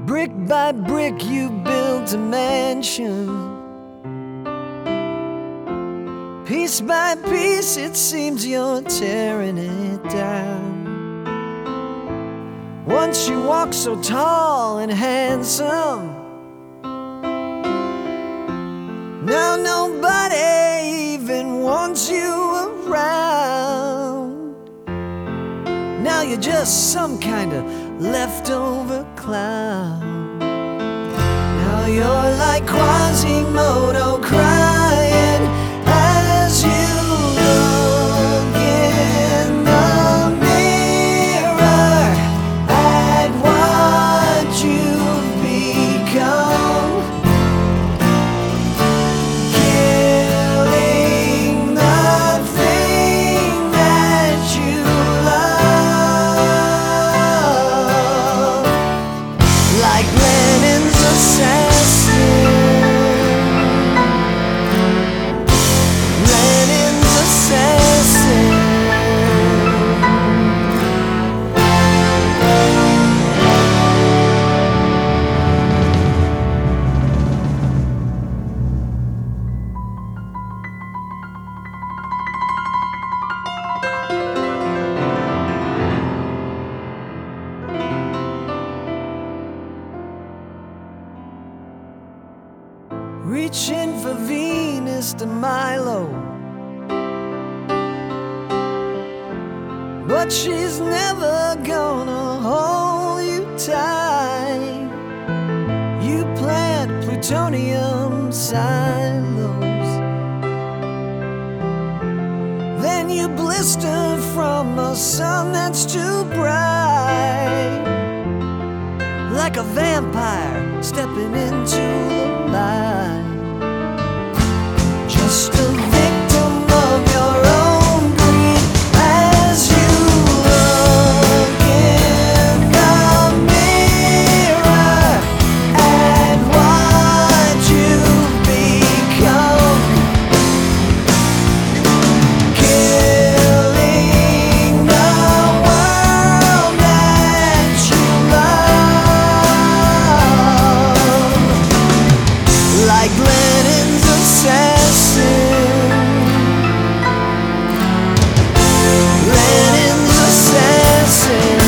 Brick by brick you built a mansion. Piece by piece it seems you're tearing it down. Once you walked so tall and handsome, now nobody even wants you around. Now you're just some kind of leftover clown. Now you're like Quasimodo crying as you look in the mirror at what you've become, killing the thing that you love, like Lenin's assassin. Lenin's assassin. Reaching for Venus de Milo, but she's never gonna hold you tight. You plant plutonium silos, then you blister from a sun that's too bright, like a vampire stepping into the light. Just a victim of your own greed as you look in the mirror at what you've become, killing the world that you love, like Lenin's assassin. Lenin's assassin.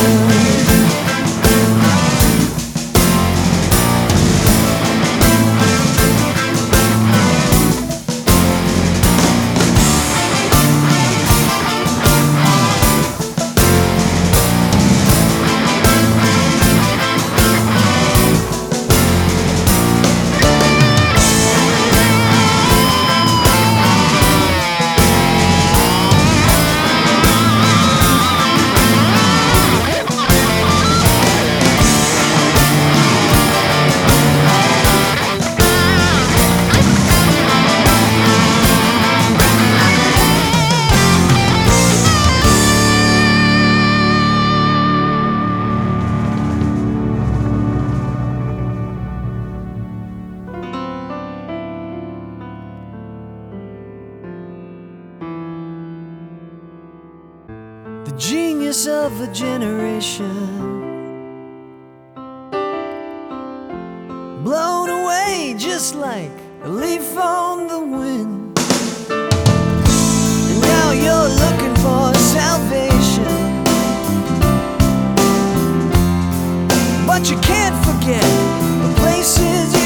The genius of a generation, blown away just like a leaf on the wind. And now you're looking for salvation, but you can't forget the places